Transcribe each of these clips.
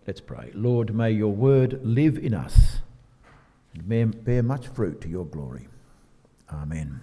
Let's pray. Lord, may your word live in us and may bear much fruit to your glory. Amen.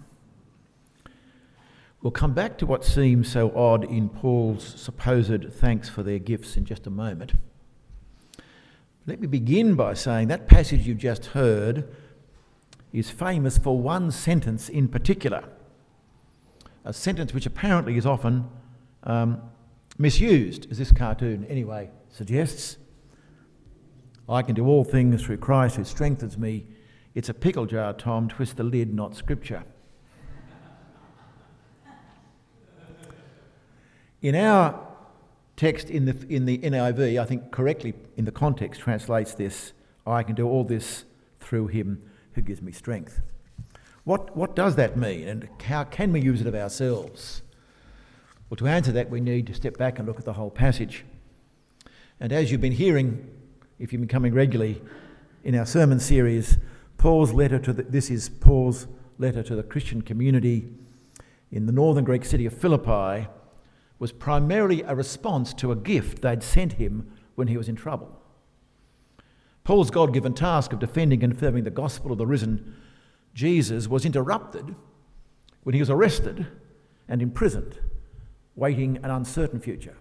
We'll come back to what seems so odd in Paul's supposed thanks for their gifts in just a moment. Let me begin by saying that passage you've just heard is famous for one sentence in particular, a sentence which apparently is often misused, as this cartoon anyway suggests. I can do all things through Christ who strengthens me. It's a pickle jar, Tom. Twist the lid, not scripture. In our text in the NIV, I think correctly in the context translates this, I can do all this through him who gives me strength. What does that mean, and how can we use it of ourselves? Well, to answer that, we need to step back and look at the whole passage. And as you've been hearing, if you've been coming regularly in our sermon series, this is Paul's letter to the Christian community in the northern Greek city of Philippi, was primarily a response to a gift they'd sent him when he was in trouble. Paul's God-given task of defending and confirming the gospel of the risen Jesus was interrupted when he was arrested and imprisoned, waiting an uncertain future.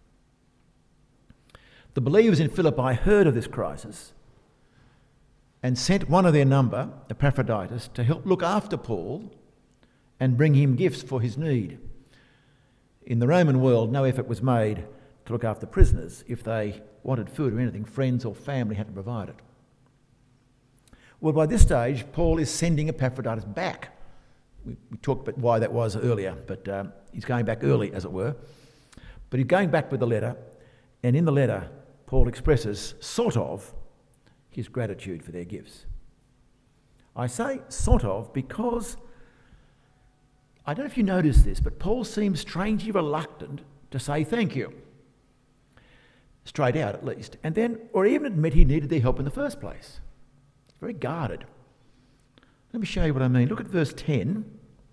The believers in Philippi heard of this crisis and sent one of their number, Epaphroditus, to help look after Paul and bring him gifts for his need. In the Roman world, no effort was made to look after prisoners. If they wanted food or anything, friends or family had to provide it. Well, by this stage, Paul is sending Epaphroditus back. We talked about why that was earlier, but he's going back early, as it were. But he's going back with the letter, and in the letter, Paul expresses, sort of, his gratitude for their gifts. I say sort of because I don't know if you noticed this, but Paul seems strangely reluctant to say thank you. Straight out, at least. And then, or even admit he needed their help in the first place. Very guarded. Let me show you what I mean. Look at verse 10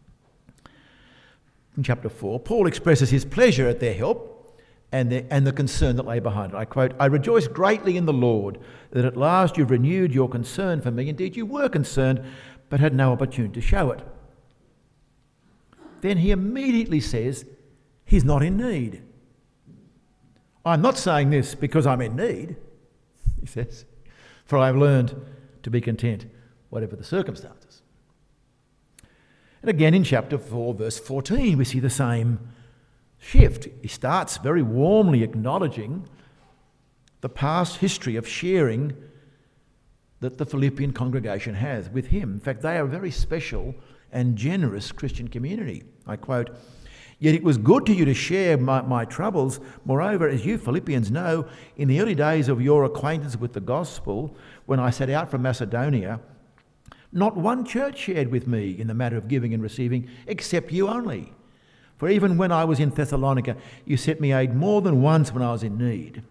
in chapter 4. Paul expresses his pleasure at their help and the concern that lay behind it. I quote, I rejoice greatly in the Lord that at last you've renewed your concern for me. Indeed, you were concerned, but had no opportunity to show it. Then he immediately says he's not in need. I'm not saying this because I'm in need, he says, for I've learned to be content, whatever the circumstances. And again in chapter 4, verse 14, we see the same shift. He starts very warmly acknowledging the past history of sharing that the Philippian congregation has with him. In fact, they are a very special and generous Christian community. I quote, yet it was good to you to share my troubles. Moreover, as you Philippians know, in the early days of your acquaintance with the gospel, when I set out from Macedonia, not one church shared with me in the matter of giving and receiving, except you only. For even when I was in Thessalonica, you sent me aid more than once when I was in need.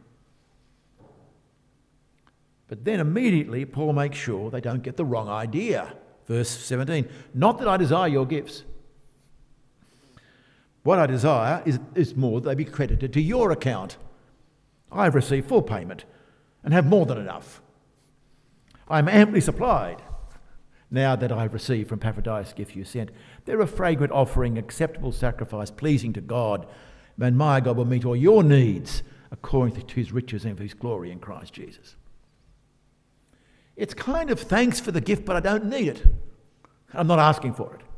But then immediately Paul makes sure they don't get the wrong idea. Verse 17, not that I desire your gifts. What I desire is more that they be credited to your account. I have received full payment and have more than enough. I am amply supplied now that I have received from Epaphroditus the gift you sent. They're a fragrant offering, acceptable sacrifice, pleasing to God. And my God will meet all your needs according to his riches and for his glory in Christ Jesus. It's kind of thanks for the gift, but I don't need it. I'm not asking for it.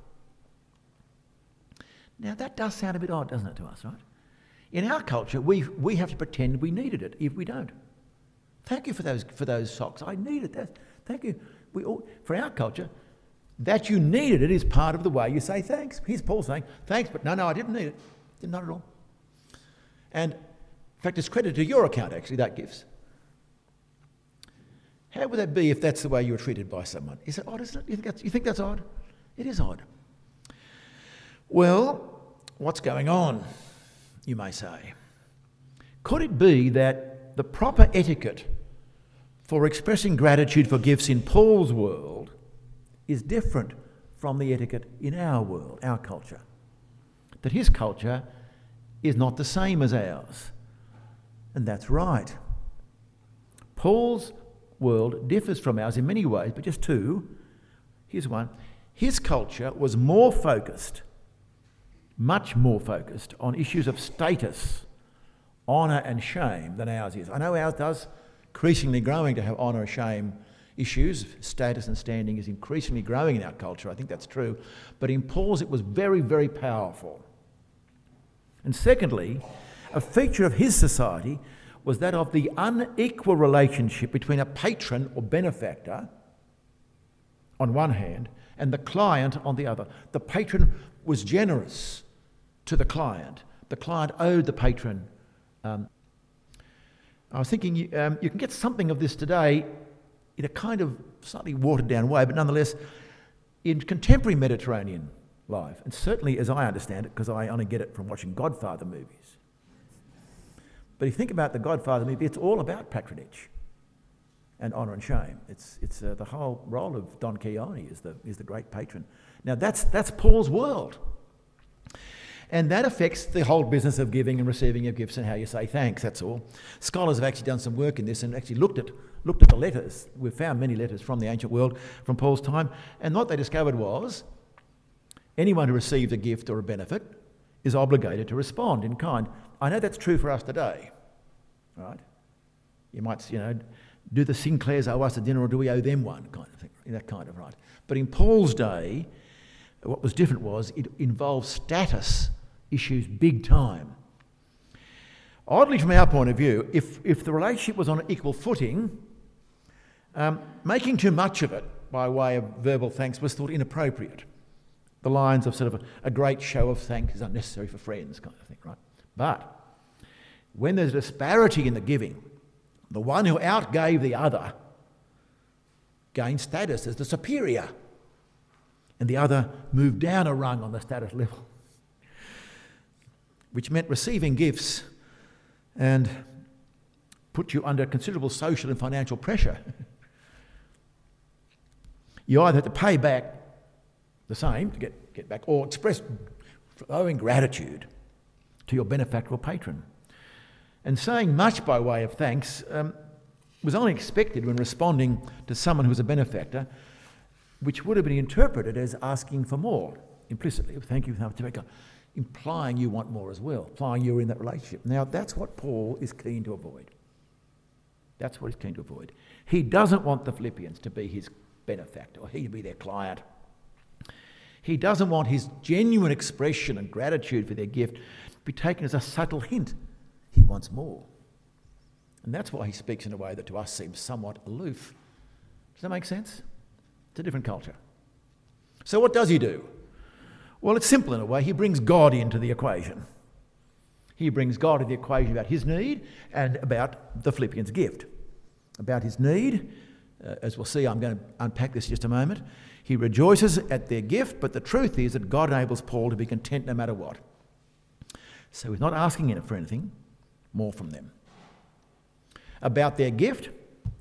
Now that does sound a bit odd, doesn't it, to us, right? In our culture, we have to pretend we needed it if we don't. Thank you for those socks. I needed that. Thank you. For our culture, that you needed it is part of the way you say thanks. Here's Paul saying, thanks, but no, I didn't need it. Not at all. And in fact, it's credited to your account, actually, that gives. How would that be if that's the way you were treated by someone? Is it odd, isn't it? You think that's odd? It is odd. Well, what's going on, you may say? Could it be that the proper etiquette for expressing gratitude for gifts in Paul's world is different from the etiquette in our world, our culture? That his culture is not the same as ours. And that's right. Paul's world differs from ours in many ways, but just two. Here's one. His culture was more focused, much more focused, on issues of status, honour and shame than ours is. I know ours does, increasingly growing to have honour and shame issues. Status and standing is increasingly growing in our culture. I think that's true. But in Paul's, it was very, very powerful. And secondly, a feature of his society was that of the unequal relationship between a patron or benefactor on one hand and the client on the other. The patron was generous to the client. The client owed the patron. I was thinking you can get something of this today in a kind of slightly watered down way, but nonetheless in contemporary Mediterranean life, and certainly as I understand it, because I only get it from watching Godfather movies. But if you think about the Godfather movie, it's all about patronage and honour and shame. It's the whole role of Don Quixote is the great patron. Now that's Paul's world. And that affects the whole business of giving and receiving of gifts and how you say thanks, that's all. Scholars have actually done some work in this and actually looked at the letters. We've found many letters from the ancient world from Paul's time, and what they discovered was anyone who received a gift or a benefit is obligated to respond in kind. I know that's true for us today, right? You might, do the Sinclairs owe us a dinner or do we owe them one, kind of thing, that kind of right. But in Paul's day, what was different was it involved status issues big time. Oddly, from our point of view, if the relationship was on an equal footing, making too much of it by way of verbal thanks was thought inappropriate. The lines of sort of a great show of thanks is unnecessary for friends, kind of thing, right? But when there's a disparity in the giving, the one who outgave the other gained status as the superior, and the other moved down a rung on the status level, which meant receiving gifts and put you under considerable social and financial pressure. You either had to pay back the same to get back, or express flowing gratitude to your benefactor or patron. And saying much by way of thanks was only expected when responding to someone who was a benefactor, which would have been interpreted as asking for more, implicitly. Thank you, implying you want more as well, implying you're in that relationship. Now, that's what Paul is keen to avoid. That's what he's keen to avoid. He doesn't want the Philippians to be his benefactor, or he to be their client. He doesn't want his genuine expression and gratitude for their gift to be taken as a subtle hint. He wants more. And that's why he speaks in a way that to us seems somewhat aloof. Does that make sense? It's a different culture. So what does he do? Well, it's simple in a way. He brings God into the equation. He brings God into the equation about his need and about the Philippians' gift. About his need, as we'll see, I'm going to unpack this in just a moment. He rejoices at their gift, but the truth is that God enables Paul to be content no matter what. So he's not asking for anything more from them. About their gift,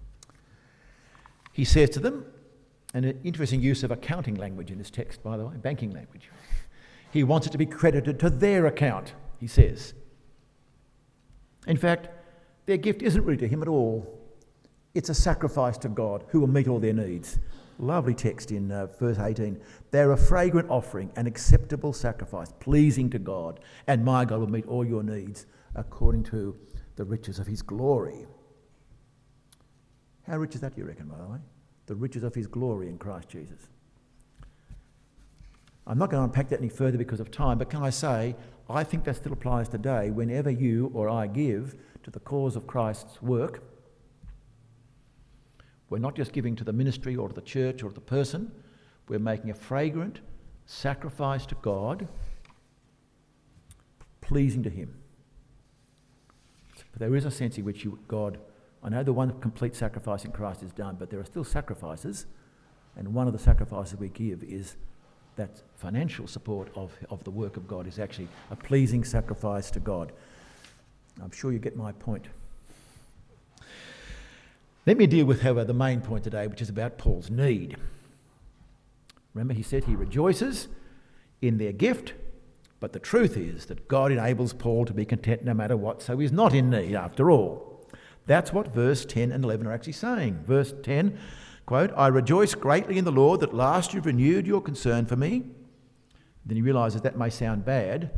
he says to them, and an interesting use of accounting language in this text, by the way, banking language. He wants it to be credited to their account, he says. In fact, their gift isn't really to him at all. It's a sacrifice to God who will meet all their needs. Lovely text in verse 18. They're a fragrant offering, an acceptable sacrifice, pleasing to God, and my God will meet all your needs according to the riches of his glory. How rich is that, do you reckon, by the way? The riches of his glory in Christ Jesus. I'm not going to unpack that any further because of time, but can I say, I think that still applies today whenever you or I give to the cause of Christ's work. We're not just giving to the ministry or to the church or to the person. We're making a fragrant sacrifice to God, pleasing to him. But there is a sense in which God, I know the one complete sacrifice in Christ is done, but there are still sacrifices, and one of the sacrifices we give is that financial support of the work of God is actually a pleasing sacrifice to God. I'm sure you get my point. Let me deal with, however, the main point today, which is about Paul's need. Remember, he said he rejoices in their gift, but the truth is that God enables Paul to be content no matter what, so he's not in need after all. That's what verse 10 and 11 are actually saying. Verse 10, quote, I rejoice greatly in the Lord that at last you've renewed your concern for me. Then you realise that may sound bad.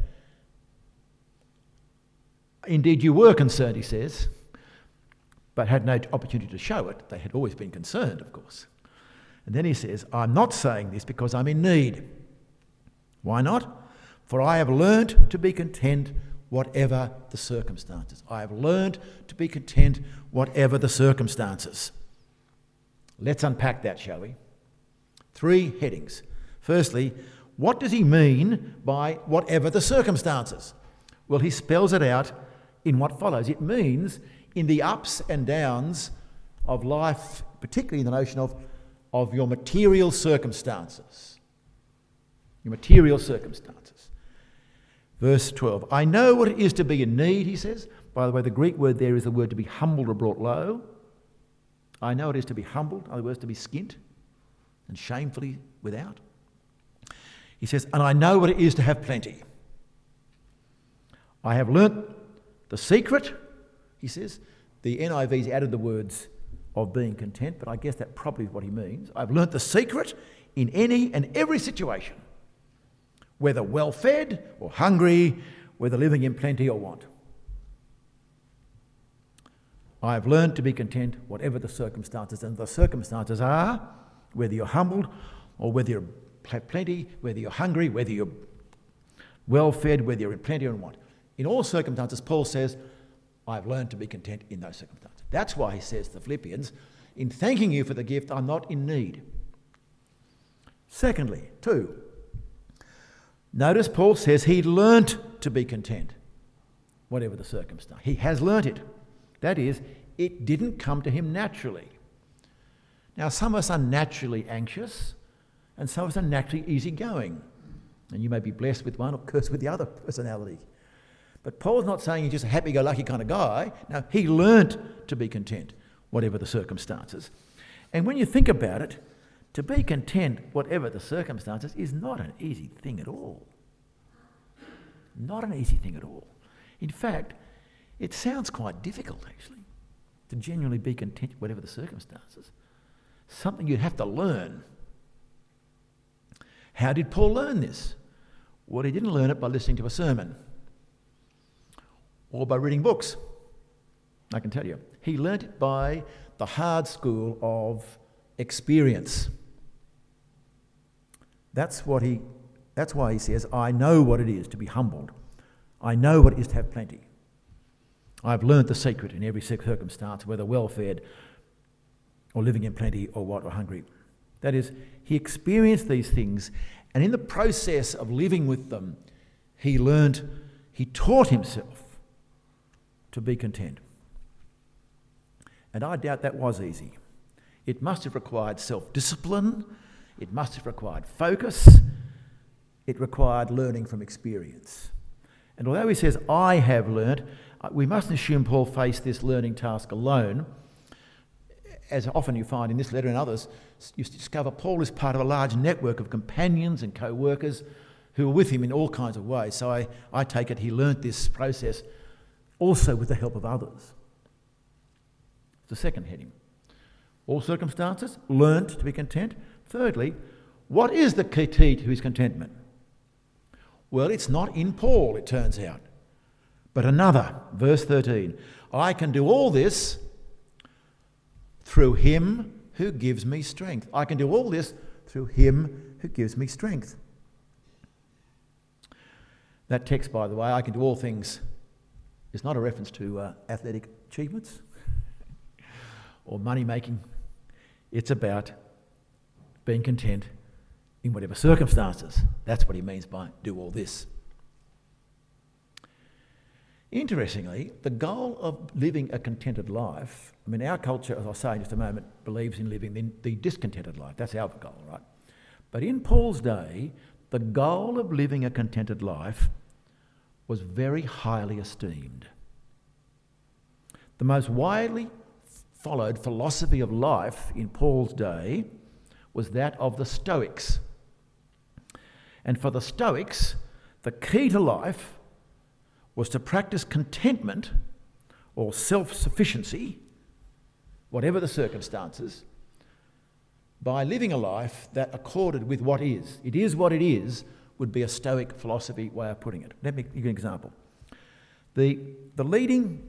Indeed, you were concerned, he says, but had no opportunity to show it. They had always been concerned, of course. And then he says, I'm not saying this because I'm in need. Why not? For I have learnt to be content whatever the circumstances. I have learned to be content whatever the circumstances. Let's unpack that, shall we? 3 headings. Firstly, what does he mean by whatever the circumstances? Well, he spells it out in what follows. It means in the ups and downs of life, particularly in the notion of your material circumstances. Your material circumstances. Verse 12, I know what it is to be in need, he says. By the way, the Greek word there is the word to be humbled or brought low. I know it is to be humbled, in other words, to be skint and shamefully without. He says, and I know what it is to have plenty. I have learnt the secret, he says. The NIV's added the words of being content, but I guess that probably is what he means. I've learnt the secret in any and every situation, whether well-fed or hungry, whether living in plenty or want. I have learned to be content whatever the circumstances, and the circumstances are whether you're humbled or whether you have plenty, whether you're hungry, whether you're well-fed, whether you're in plenty or want. In all circumstances, Paul says, I've learned to be content in those circumstances. That's why he says to the Philippians, in thanking you for the gift, I'm not in need. Secondly, 2, notice Paul says he learnt to be content, whatever the circumstance. He has learnt it. That is, it didn't come to him naturally. Now, some of us are naturally anxious, and some of us are naturally easygoing. And you may be blessed with one or cursed with the other personality. But Paul's not saying he's just a happy-go-lucky kind of guy. No, he learnt to be content, whatever the circumstances. And when you think about it, to be content, whatever the circumstances, is not an easy thing at all. Not an easy thing at all. In fact, it sounds quite difficult, actually, to genuinely be content, whatever the circumstances. Something you'd have to learn. How did Paul learn this? Well, he didn't learn it by listening to a sermon or by reading books. I can tell you. He learnt it by the hard school of experience. That's why he says, I know what it is to be humbled. I know what it is to have plenty. I've learnt the secret in every circumstance, whether well-fed or living in plenty or what, or hungry. That is, he experienced these things, and in the process of living with them, he taught himself to be content. And I doubt that was easy. It must have required self-discipline. It must have required focus. It required learning from experience. And although he says, I have learnt, we mustn't assume Paul faced this learning task alone. As often you find in this letter and others, you discover Paul is part of a large network of companions and co-workers who are with him in all kinds of ways. So I take it he learnt this process also with the help of others. The second heading. All circumstances, learnt to be content. Thirdly, what is the key to his contentment? Well, it's not in Paul, it turns out, but another. Verse 13. I can do all this through him who gives me strength. I can do all this through him who gives me strength. That text, by the way, I can do all things, is not a reference to athletic achievements or money making. It's about being content in whatever circumstances. That's what he means by do all this. Interestingly, the goal of living a contented life, I mean, our culture, as I'll say in just a moment, believes in living the discontented life. That's our goal, right? But in Paul's day, the goal of living a contented life was very highly esteemed. The most widely followed philosophy of life in Paul's day was that of the Stoics. And for the Stoics, the key to life was to practice contentment or self-sufficiency whatever the circumstances, by living a life that accorded with what is. It is what it is would be a Stoic philosophy way of putting it. Let me give you an example. The leading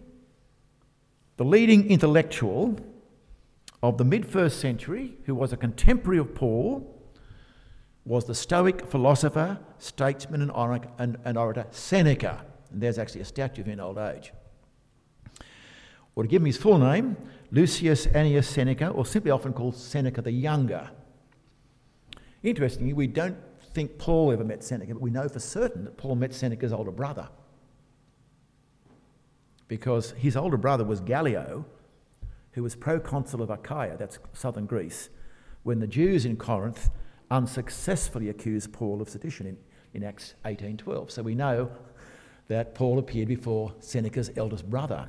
intellectual of the mid-1st century, who was a contemporary of Paul, was the Stoic philosopher, statesman and orator Seneca. And there's actually a statue of him in old age. Or to give him his full name, Lucius Annius Seneca, or simply often called Seneca the Younger. Interestingly, we don't think Paul ever met Seneca, but we know for certain that Paul met Seneca's older brother. Because his older brother was Gallio, who was proconsul of Achaia, that's southern Greece, when the Jews in Corinth unsuccessfully accused Paul of sedition in Acts 18:12. So we know that Paul appeared before Seneca's eldest brother.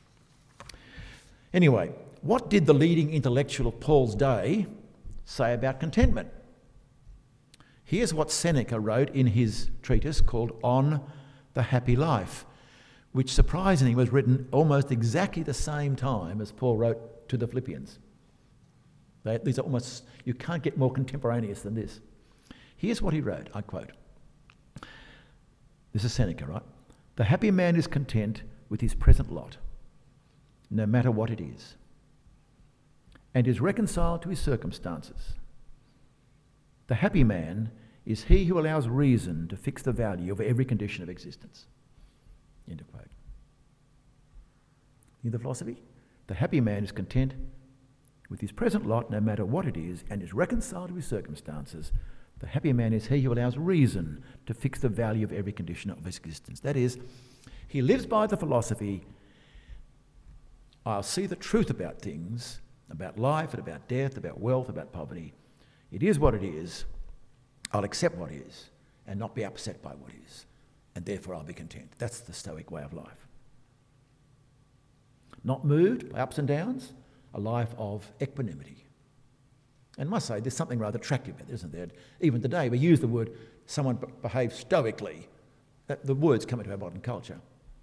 Anyway, what did the leading intellectual of Paul's day say about contentment? Here's what Seneca wrote in his treatise called On the Happy Life, which surprisingly was written almost exactly the same time as Paul wrote to the Philippians. These are almost, you can't get more contemporaneous than this. Here's what he wrote, I quote. This is Seneca, right? The happy man is content with his present lot, no matter what it is, and is reconciled to his circumstances. The happy man is he who allows reason to fix the value of every condition of existence. End of quote. In the philosophy, the happy man is content with his present lot, no matter what it is, and is reconciled to his circumstances. The happy man is he who allows reason to fix the value of every condition of existence. That is, he lives by the philosophy, I'll see the truth about things, about life and about death, about wealth, about poverty. It is what it is. I'll accept what is and not be upset by what is. And therefore I'll be content. That's the Stoic way of life. Not moved by ups and downs, a life of equanimity. And I must say, there's something rather attractive about it, isn't there? Even today, we use the word, someone behaves stoically. The words come into our modern culture.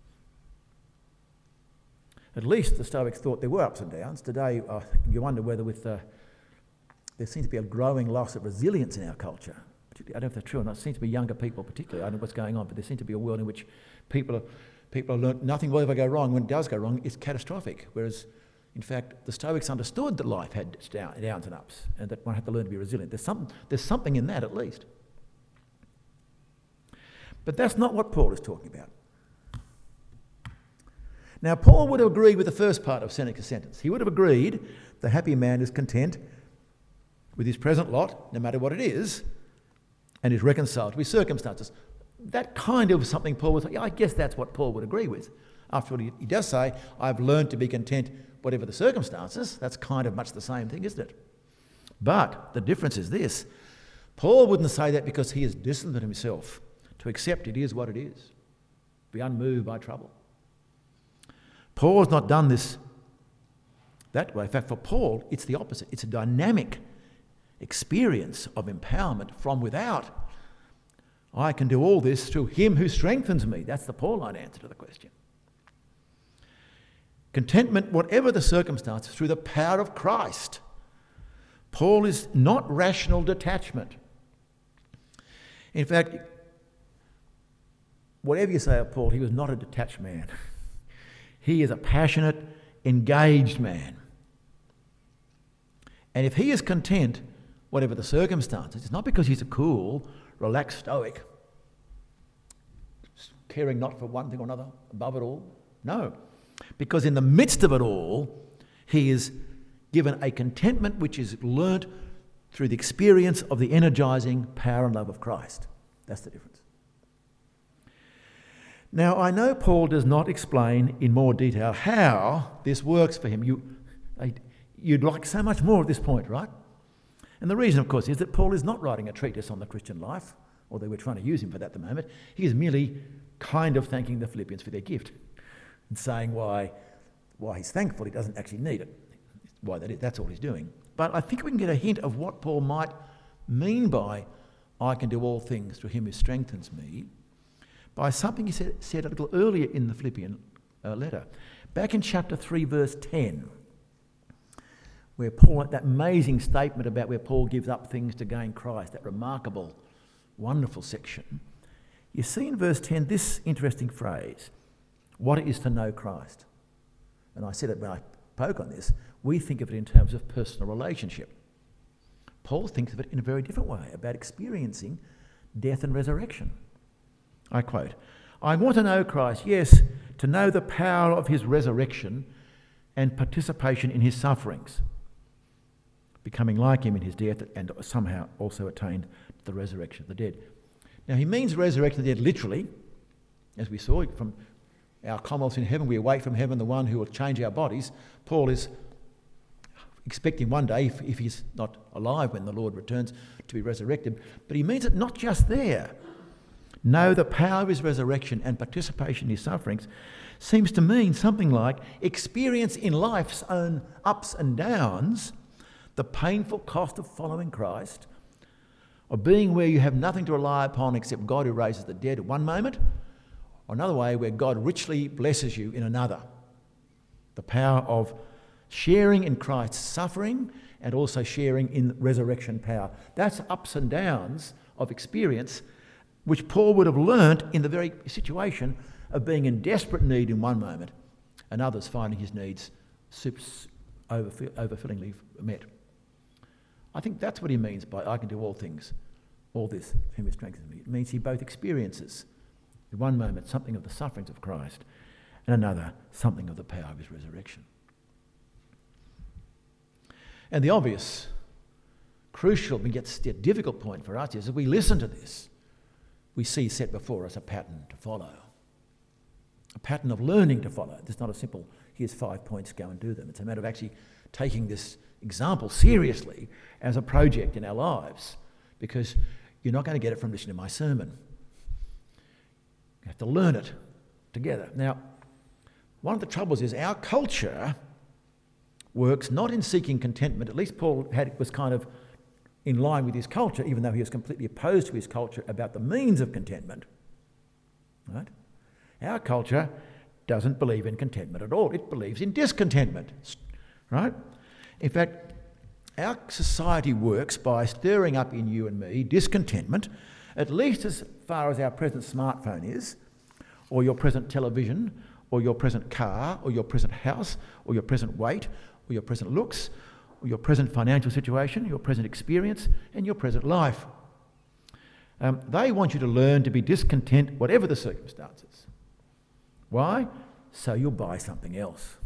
At least the Stoics thought there were ups and downs. Today, you wonder whether there seems to be a growing loss of resilience in our culture. I don't know if that's true or not. It seems to be younger people particularly. I don't know what's going on, but there seems to be a world in which people have learned nothing will ever go wrong. When it does go wrong, it's catastrophic. Whereas, in fact, the Stoics understood that life had downs and ups and that one had to learn to be resilient. There's something in that at least. But that's not what Paul is talking about. Now, Paul would have agreed with the first part of Seneca's sentence. He would have agreed the happy man is content with his present lot, no matter what it is, and is reconciled to his circumstances. That kind of something Paul would say, yeah, I guess that's what Paul would agree with. After all, he does say, I've learned to be content whatever the circumstances. That's kind of much the same thing, isn't it? But the difference is this. Paul wouldn't say that because he is disciplined himself to accept it is what it is, be unmoved by trouble. Paul has not done this that way. In fact, for Paul, it's the opposite. It's a dynamic experience of empowerment from without. I can do all this through him who strengthens me. That's the Pauline answer to the question. Contentment, whatever the circumstances, through the power of Christ. Paul is not rational detachment. In fact, whatever you say of Paul, he was not a detached man. He is a passionate, engaged man. And if he is content, whatever the circumstances, it's not because he's a cool, relaxed Stoic, caring not for one thing or another, above it all. No. Because in the midst of it all, he is given a contentment which is learnt through the experience of the energising power and love of Christ. That's the difference. Now, I know Paul does not explain in more detail how this works for him. You'd like so much more at this point, right? And the reason, of course, is that Paul is not writing a treatise on the Christian life, although we're trying to use him for that at the moment. He is merely kind of thanking the Philippians for their gift and saying why he's thankful he doesn't actually need it. That's all he's doing. But I think we can get a hint of what Paul might mean by I can do all things through him who strengthens me by something he said a little earlier in the Philippian letter. Back in chapter 3, verse 10, where Paul, that amazing statement about where Paul gives up things to gain Christ, that remarkable, wonderful section, you see in verse 10 this interesting phrase, what it is to know Christ. And I said it when I spoke on this, we think of it in terms of personal relationship. Paul thinks of it in a very different way, about experiencing death and resurrection. I quote, I want to know Christ, yes, to know the power of his resurrection and participation in his sufferings, becoming like him in his death and somehow also attained the resurrection of the dead. Now he means resurrection of the dead literally, as we saw from our commonwealth in heaven, we await from heaven the one who will change our bodies. Paul is expecting one day, if he's not alive when the Lord returns, to be resurrected. But he means it not just there. Know the power of his resurrection and participation in his sufferings seems to mean something like experience in life's own ups and downs, the painful cost of following Christ, of being where you have nothing to rely upon except God who raises the dead at one moment, or another way where God richly blesses you in another. The power of sharing in Christ's suffering and also sharing in resurrection power. That's ups and downs of experience which Paul would have learnt in the very situation of being in desperate need in one moment and others finding his needs overfillingly met. I think that's what he means by I can do all things, all this, whom strengthens me. It means he both experiences in one moment something of the sufferings of Christ and another something of the power of his resurrection. And the obvious, crucial, but yet difficult point for us is as we listen to this, we see set before us a pattern to follow. A pattern of learning to follow. It's not a simple, here's 5 points, go and do them. It's a matter of actually taking this example seriously as a project in our lives, because you're not going to get it from listening to my sermon. You have to learn it together. Now, one of the troubles is our culture works not in seeking contentment. At least Paul was kind of in line with his culture, even though he was completely opposed to his culture about the means of contentment. Right? Our culture doesn't believe in contentment at all. It believes in discontentment. Right? In fact, our society works by stirring up in you and me discontentment, at least as far as our present smartphone is, or your present television, or your present car, or your present house, or your present weight, or your present looks, or your present financial situation, your present experience, and your present life. They want you to learn to be discontent whatever the circumstances. Why? So you'll buy something else.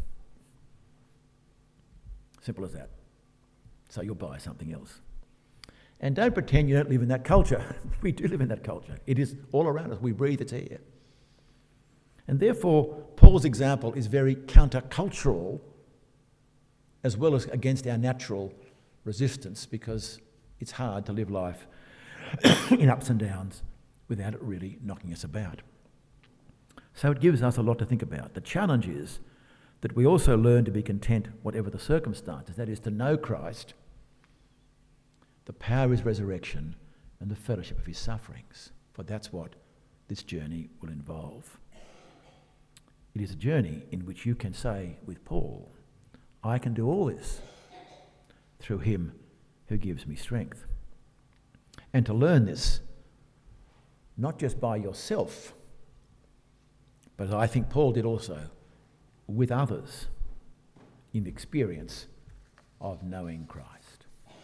Simple as that. So you'll buy something else. And don't pretend you don't live in that culture. We do live in that culture. It is all around us. We breathe its air. And therefore, Paul's example is very countercultural as well as against our natural resistance, because it's hard to live life in ups and downs without it really knocking us about. So it gives us a lot to think about. The challenge is that we also learn to be content whatever the circumstances, that is to know Christ, the power of his resurrection and the fellowship of his sufferings, for that's what this journey will involve. It is a journey in which you can say with Paul, I can do all this through him who gives me strength. And to learn this, not just by yourself, but I think Paul did also with others in the experience of knowing Christ.